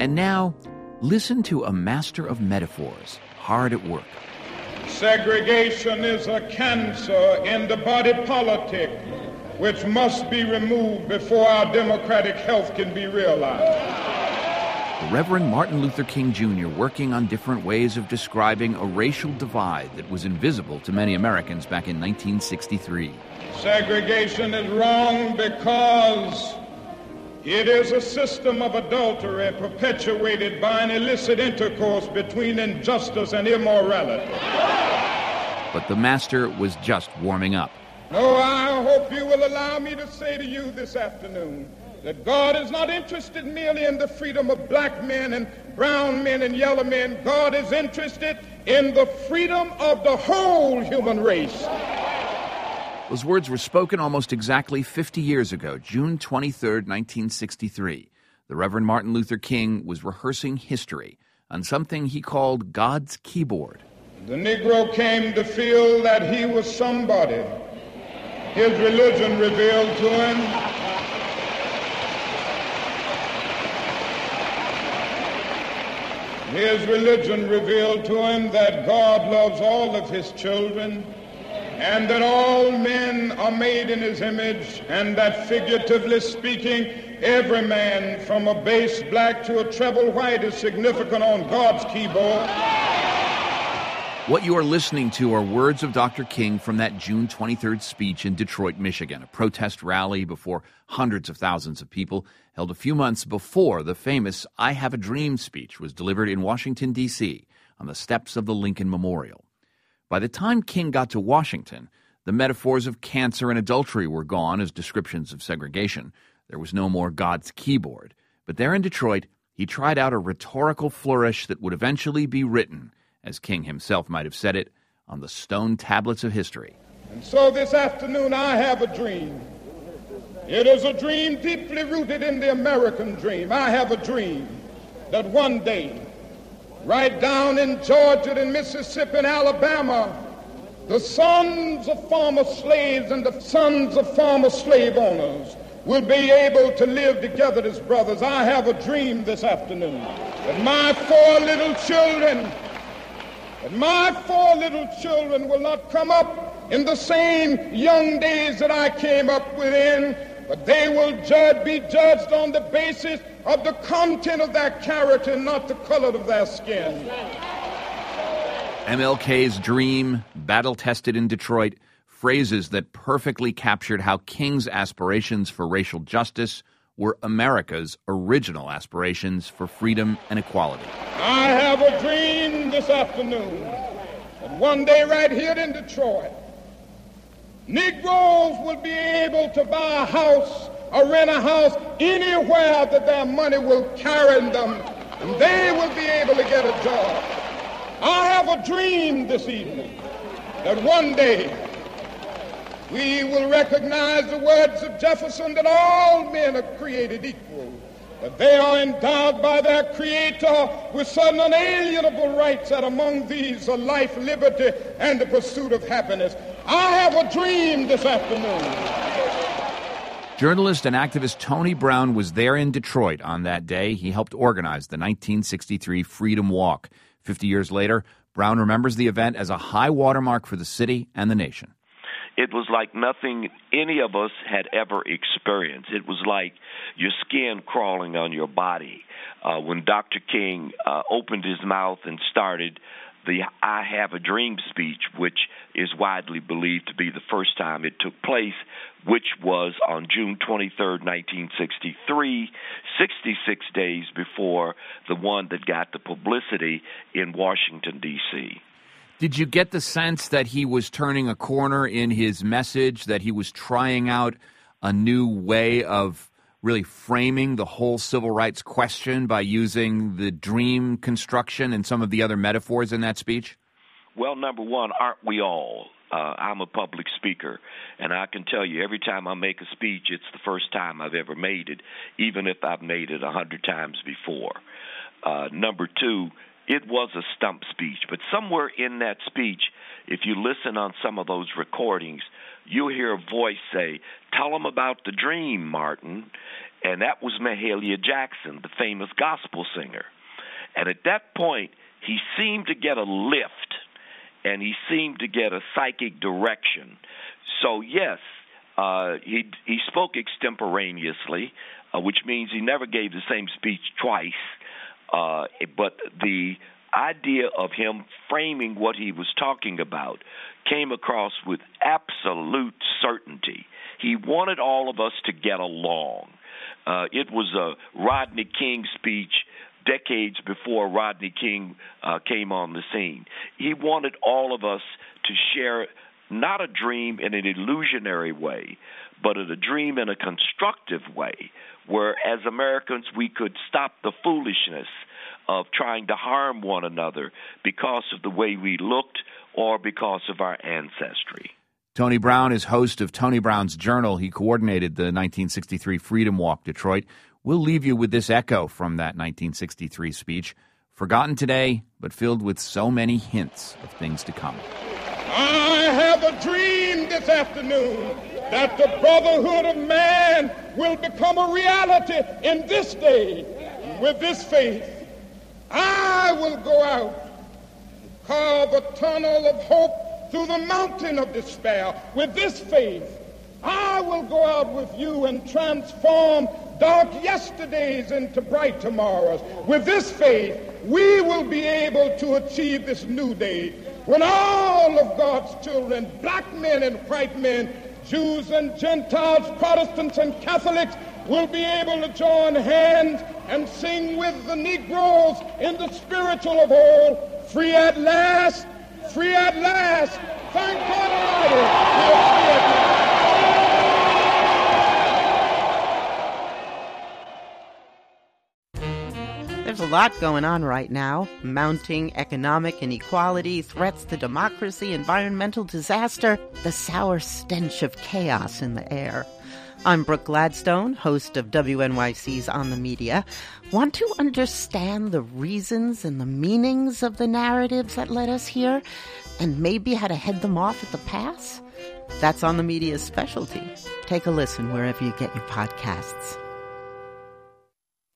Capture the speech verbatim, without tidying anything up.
And now, listen to a master of metaphors hard at work. Segregation is a cancer in the body politic which must be removed before our democratic health can be realized. The Reverend Martin Luther King Junior working on different ways of describing a racial divide that was invisible to many Americans back in nineteen sixty-three. Segregation is wrong because it is a system of adultery perpetuated by an illicit intercourse between injustice and immorality. But the master was just warming up. No, I hope you will allow me to say to you this afternoon that God is not interested merely in the freedom of black men and brown men and yellow men. God is interested in the freedom of the whole human race. Those words were spoken almost exactly fifty years ago, June twenty-third, nineteen sixty-three. The Reverend Martin Luther King was rehearsing history on something he called God's keyboard. The Negro came to feel that he was somebody. His religion revealed to him His religion revealed to him that God loves all of his children and that all men are made in his image, and that, figuratively speaking, every man from a bass black to a treble white is significant on God's keyboard. What you are listening to are words of Doctor King from that June twenty-third speech in Detroit, Michigan, a protest rally before hundreds of thousands of people held a few months before the famous I Have a Dream speech was delivered in Washington, D C on the steps of the Lincoln Memorial. By the time King got to Washington, the metaphors of cancer and adultery were gone as descriptions of segregation. There was no more God's keyboard. But there in Detroit, he tried out a rhetorical flourish that would eventually be written, as King himself might have said it, on the stone tablets of history. And so this afternoon I have a dream. It is a dream deeply rooted in the American dream. I have a dream that one day, right down in Georgia and Mississippi and Alabama, the sons of former slaves and the sons of former slave owners will be able to live together as brothers. I have a dream this afternoon that my four little children That my four little children will not come up in the same young days that I came up within, but they will judge, be judged on the basis of the content of their character, not the color of their skin. M L K's dream, battle-tested in Detroit, phrases that perfectly captured how King's aspirations for racial justice were America's original aspirations for freedom and equality. I have a dream this afternoon that one day right here in Detroit, Negroes will be able to buy a house or rent a house anywhere that their money will carry them, and they will be able to get a job. I have a dream this evening that one day we will recognize the words of Jefferson that all men are created equal, that they are endowed by their Creator with certain unalienable rights, that among these are life, liberty, and the pursuit of happiness. I have a dream this afternoon. Journalist and activist Tony Brown was there in Detroit on that day. He helped organize the nineteen sixty-three Freedom Walk. Fifty years later, Brown remembers the event as a high watermark for the city and the nation. It was like nothing any of us had ever experienced. It was like your skin crawling on your body. Uh, when Doctor King uh, opened his mouth and started the I Have a Dream speech, which is widely believed to be the first time it took place, which was on June twenty-third, nineteen sixty-three, sixty-six days before the one that got the publicity in Washington, D C Did you get the sense that he was turning a corner in his message, that he was trying out a new way of really framing the whole civil rights question by using the dream construction and some of the other metaphors in that speech? Well, number one, aren't we all? Uh, I'm a public speaker, and I can tell you every time I make a speech, it's the first time I've ever made it, even if I've made it a hundred times before. Uh, number two, it was a stump speech, but somewhere in that speech, if you listen on some of those recordings, you'll hear a voice say, "Tell them about the dream, Martin." and that was Mahalia Jackson, the famous gospel singer. And at that point, he seemed to get a lift, and he seemed to get a psychic direction. So, yes, uh, he he spoke extemporaneously, uh, which means he never gave the same speech twice. Uh, but the idea of him framing what he was talking about came across with absolute certainty. He wanted all of us to get along. Uh, it was a Rodney King speech decades before Rodney King uh, came on the scene. He wanted all of us to share not a dream in an illusionary way, but a dream in a constructive way, where as Americans we could stop the foolishness of trying to harm one another because of the way we looked or because of our ancestry. Tony Brown is host of Tony Brown's Journal. He coordinated the nineteen sixty-three Freedom Walk Detroit. We'll leave you with this echo from that nineteen sixty-three speech, forgotten today, but filled with so many hints of things to come. I have a dream this afternoon that the brotherhood of man will become a reality in this day. With this faith, I will go out, carve a tunnel of hope through the mountain of despair. With this faith, I will go out with you and transform dark yesterdays into bright tomorrows. With this faith, we will be able to achieve this new day when all of God's children, black men and white men, Jews and Gentiles, Protestants and Catholics, will be able to join hands and sing with the Negroes in the spiritual of all, free at last, free at last. Thank God Almighty, we are free at last. There's a lot going on right now. Mounting economic inequality, threats to democracy, environmental disaster, the sour stench of chaos in the air. I'm Brooke Gladstone, host of W N Y C's On the Media. Want to understand the reasons and the meanings of the narratives that led us here, and maybe how to head them off at the pass? That's On the Media's specialty. Take a listen wherever you get your podcasts.